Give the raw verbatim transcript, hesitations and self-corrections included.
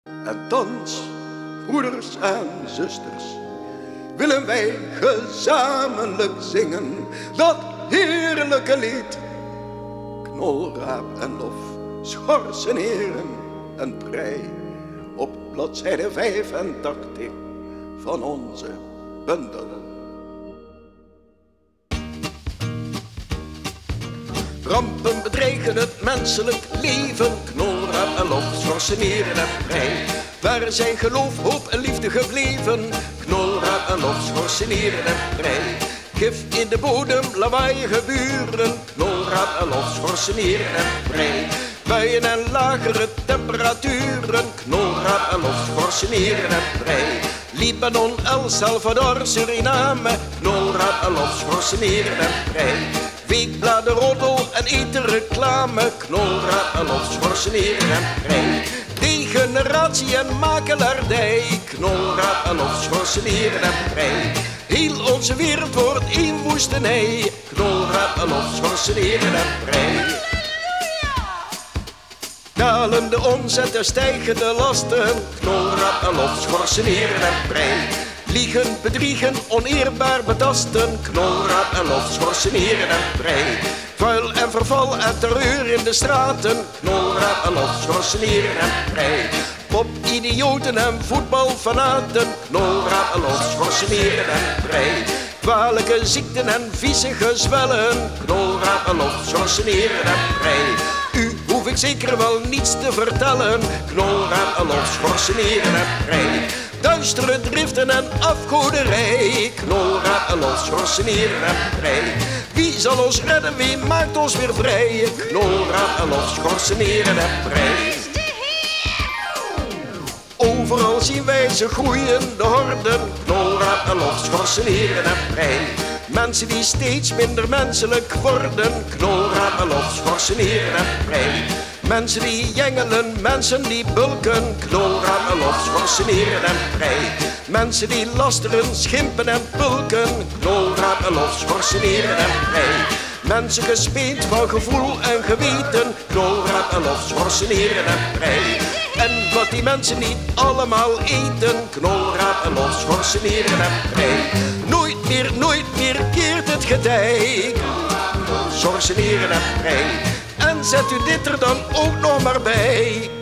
En thans, broeders en zusters, willen wij gezamenlijk zingen dat heerlijke lied. Knolraap en lof, schorsen heren en prei, op bladzijde vijfentachtig van onze bundel. Rampen bedreigen het menselijk leven, knolraap en lof, schorsen heren en prei. Waar zijn geloof, hoop en liefde gebleven, knolraap en lof, schorsen heren en prei. Gif in de bodem, lawaaiige buren, knolraap en lof, schorsen heren en prei. Buien en lagere temperaturen, knolraap en lof, schorsen heren en prei. Libanon, El Salvador, Suriname, knolraap en lof, schorsen heren en prei. Weekbladen, roddel en etenreclame, knolraap en lof, schorsen heren en prei. Degeneratie en makelaardij, knolraap en lof, schorsen heren en prei. Heel onze wereld wordt één woestenij, knolraap en lof, schorsen heren en prei. Dalende omzet en stijgende lasten, knolraap en lof, schorsen heren en prei. Liegen, bedriegen, oneerbaar betasten, knolraap en lof, schorsen heren en prei. Vuil en verval en terreur in de straten, knolraap en lof, schorsen heren en prei. Pop-idioten en voetbalfanaten, knolraap en lof, schorsen heren en prei. Kwalijke ziekten en vieze gezwellen, knolraap en lof, schorsen heren en prei. U hoef ik zeker wel niets te vertellen, knolraap en lof, schorsen heren en prei. Duistere driften en afgoderij, knolraap en lof, schorsen heren en prei. Wie zal ons redden, wie maakt ons weer vrij, knolraap en lof, schorsen heren en prei. Overal zien wij ze groeien, de horden, knolraap en lof, schorsen heren en prei. Mensen die steeds minder menselijk worden, knolraap en lof, schorsen heren en prei. Mensen die jengelen, mensen die bulken, knolraap en lof, schorsen heren en prei. Mensen die lasteren, schimpen en pulken, knolraap en lof, schorsen heren en prei. Mensen gespeend van gevoel en geweten, knolraap en lof, schorsen heren en prei. En wat die mensen niet allemaal eten, knolraap en lof, schorsen heren en prei. Nooit meer, nooit meer keert het getij, schorsen heren en prei. En zet u dit er dan ook nog maar bij,